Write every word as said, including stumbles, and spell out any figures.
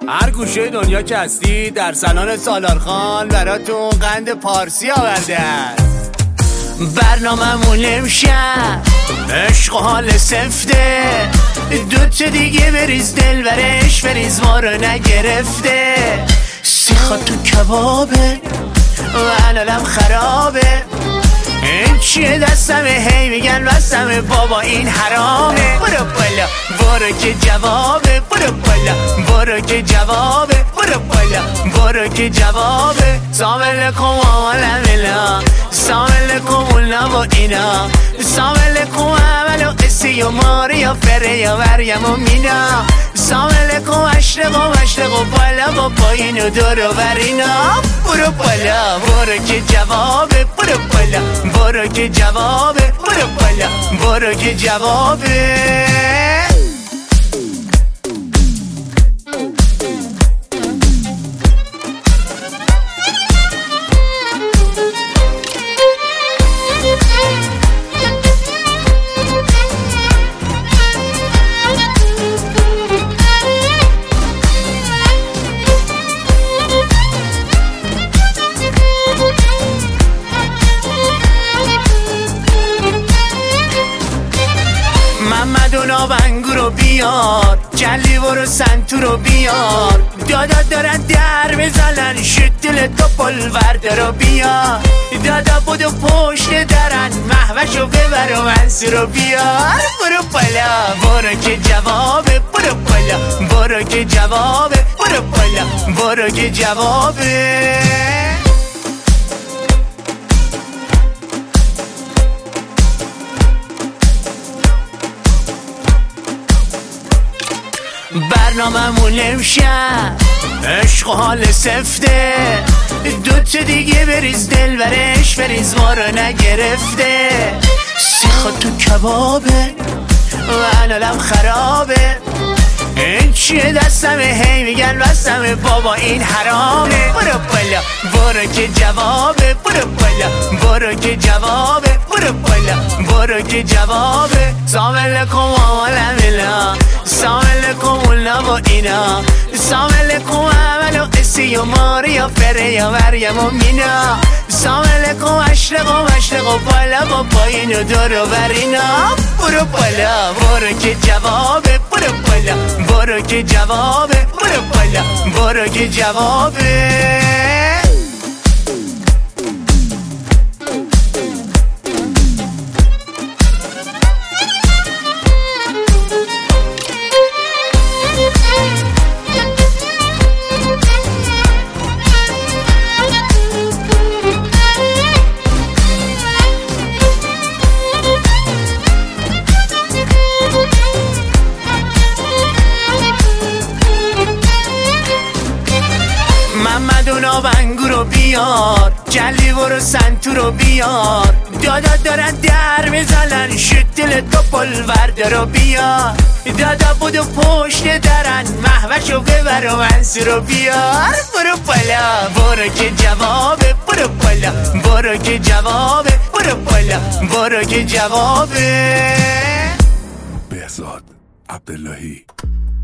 هر گوشه دنیا که هستی در سالن سالارخان براتون قند پارسی آورده است. برنامه امشب عشق و حال سفته، دوتا دیگه بریز دل برش بریز ما رو نگرفته. سیخا تو کبابه و علالم خرابه، این چیه دستمه هی میگن بستمه بابا این حرامه. برو بالا برو که جوابه، برو بالا برو که جوابه، برو بالا برو که جوابه. سامل کم آمالم اینا، سامل کم اونا و اینا، سامل کم عمل و قصی و ماری و فره و وریم و مینا، سامل کم اشرق و مشرق و بالا و پایین و دور و برینا. برو بالا برو که جوابه، برو بالا برو که جوابه، برو بالا برو که جوابه. محمدونا بنگو رو بیار، جلی برو سنتو رو بیار، دادا دارن در بزنن شدل تو پلورده رو بیار، دادا بودو پشت درن محوشو ببر و منسو رو بیار. برو بالا برو که جوابه، برو بالا برو که جوابه، برو بالا برو که جوابه. برنامه امشب عشق و حال سفته، دوتا دیگه بریز دل برش بریز ما رو نگرفته. سیخا تو کبابه و علالم خرابه، این چیه دستمه هی میگن بستمه بابا این حرامه. برو بالا برو که جوابه، برو بالا برو که جوابه، برو بالا برو که جوابه. سامل کم آمالم اینا، سامل کم اونا و اینا، سامل کم عمل و قصی و ماری و فره و وریم و مینا، سامل کم اشرق و مشرق و بالا و پایین و دور و برینا. برو بالا برو که جوابه، برو بالا برو که جوابه، برو بالا برو که جوابه. محمدونا بنگو رو بیار، جلی برو سنتو رو بیار، دادا دارن در میزنن شدل تو پلورده رو بیار، دادا بودو پشت درن محوشو ببر و منسو رو بیار. برو بالا برو که جوابه، برو بالا برو که جوابه، برو بالا برو که جوابه. بهزاد عبداللهی.